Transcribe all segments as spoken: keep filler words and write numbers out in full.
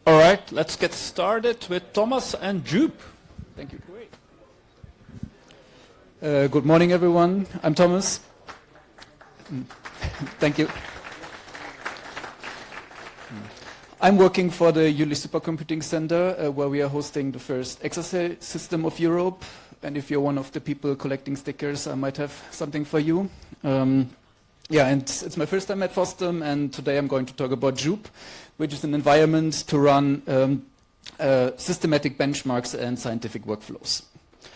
All right, let's get started with Thomas and Joop. Thank you. Uh, good morning, everyone. I'm Thomas. Thank you. I'm working for the Jülich Supercomputing Center, uh, where we are hosting the first exascale system of Europe. And if you're one of the people collecting stickers, I might have something for you. Um, yeah, and it's my first time at FOSDEM, and today I'm going to talk about Joop, which is an environment to run um, uh, systematic benchmarks and scientific workflows.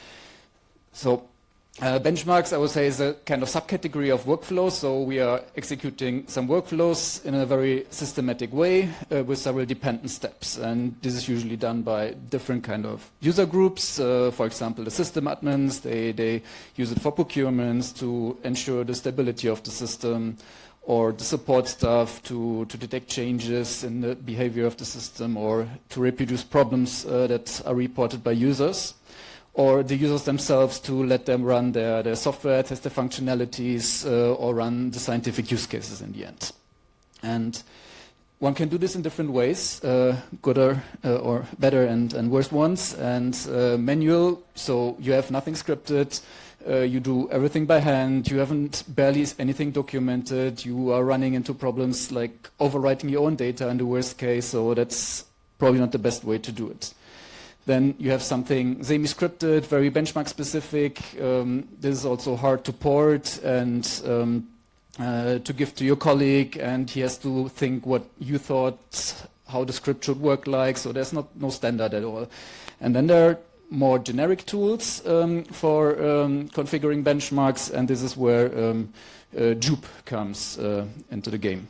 So uh, benchmarks, I would say, is a kind of subcategory of workflows. So we are executing some workflows in a very systematic way uh, with several dependent steps. And this is usually done by different kind of user groups. Uh, for example, the system admins, they, they use it for procurements to ensure the stability of the system, or the support staff to, to detect changes in the behavior of the system, or to reproduce problems uh, that are reported by users, or the users themselves to let them run their, their software, test their functionalities, uh, or run the scientific use cases in the end. And one can do this in different ways, uh, gooder uh, or better and, and worse ones. And uh, manual, so you have nothing scripted, uh, you do everything by hand, you haven't barely anything documented, you are running into problems like overwriting your own data in the worst case, so that's probably not the best way to do it. Then you have something semi-scripted, very benchmark specific. Um, this is also hard to port and um, uh, to give to your colleague, and he has to think what you thought, how the script should work like, so there's not no standard at all. And then there are more generic tools um, for um, configuring benchmarks, and this is where um, uh, Joop comes uh, into the game.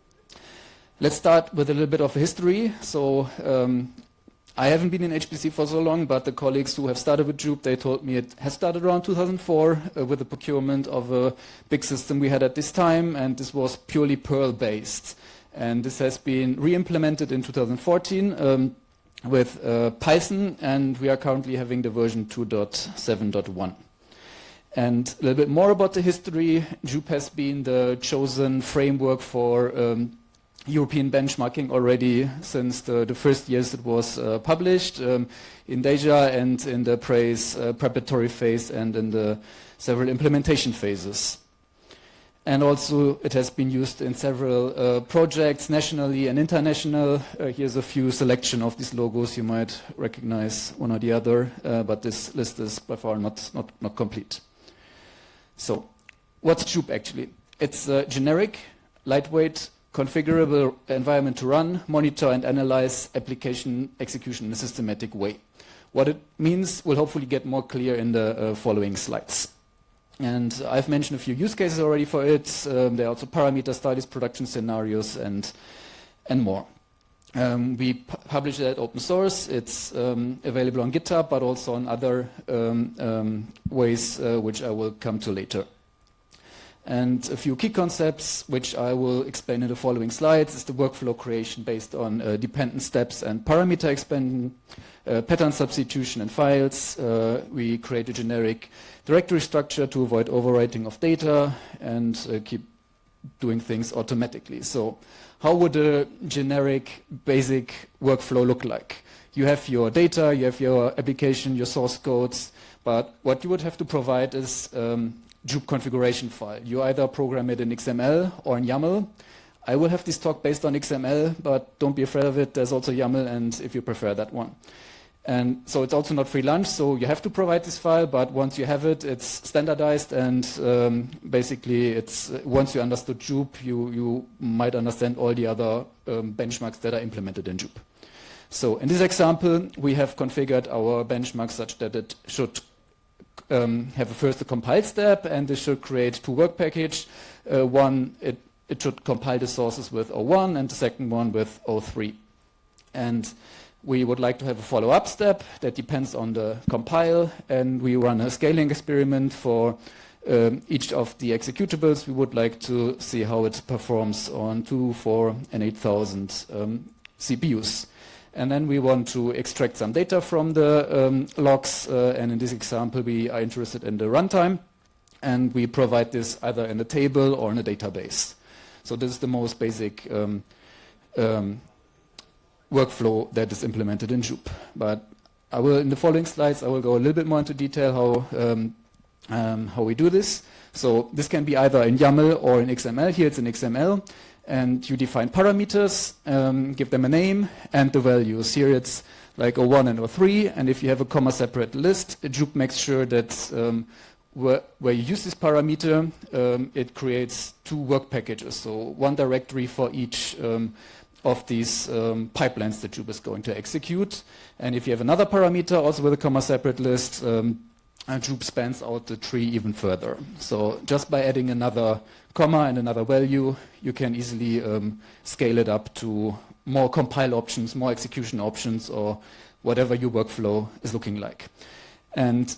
Let's start with a little bit of history. So um, I haven't been in H P C for so long, but the colleagues who have started with Joop, they told me it has started around two thousand four uh, with the procurement of a big system we had at this time, and this was purely Perl based. And this has been re-implemented in two thousand fourteen um, with uh, Python, and we are currently having the version two point seven point one. And a little bit more about the history. Joop has been the chosen framework for um, European benchmarking already since the, the first years it was uh, published um, in DEJA and in the praise uh, preparatory phase and in the several implementation phases. And also it has been used in several uh, projects nationally and international. Uh, here's a few selection of these logos. You might recognize one or the other, uh, but this list is by far not, not, not complete. So what's Joop actually? It's a generic, lightweight, configurable environment to run, monitor and analyze application execution in a systematic way. What it means will hopefully get more clear in the uh, following slides. And I've mentioned a few use cases already for it. Um, there are also parameter studies, production scenarios, and, and more. Um, we pu publish it at open source. It's um, available on GitHub, but also on other um, um, ways, uh, which I will come to later. And a few key concepts, which I will explain in the following slides, is the workflow creation based on uh, dependent steps and parameter expansion, uh, pattern substitution and files. Uh, we create a generic directory structure to avoid overwriting of data and uh, keep doing things automatically. So how would a generic basic workflow look like? You have your data, you have your application, your source codes, but what you would have to provide is um, Joop configuration file. You either program it in X M L or in YAML. I will have this talk based on X M L, but don't be afraid of it. There's also YAML, and if you prefer that one. And so it's also not free lunch, so you have to provide this file, but once you have it, it's standardized, and um, basically it's uh, once you understood Joop, you, you might understand all the other um, benchmarks that are implemented in Joop. So in this example, we have configured our benchmark such that it should Um, have a first a compile step, and this should create two work package. Uh, one, it, it should compile the sources with O one, and the second one with O three. And we would like to have a follow-up step that depends on the compile, and we run a scaling experiment for um, each of the executables. We would like to see how it performs on two, four, and eight thousand um, C P Us. And then we want to extract some data from the um, logs, uh, and in this example we are interested in the runtime, and we provide this either in a table or in a database. So this is the most basic um, um, workflow that is implemented in Joop. But I will, in the following slides, I will go a little bit more into detail how um, um, how we do this. So this can be either in YAML or in X M L. Here it's in X M L, and you define parameters, um, give them a name, and the values. Here it's like O one and O three, and if you have a comma-separate list, Joop makes sure that um, where, where you use this parameter, um, it creates two work packages, so one directory for each um, of these um, pipelines that Joop is going to execute. And if you have another parameter, also with a comma-separate list, um, and Joop spans out the tree even further. So just by adding another comma and another value, you can easily um, scale it up to more compile options, more execution options, or whatever your workflow is looking like. And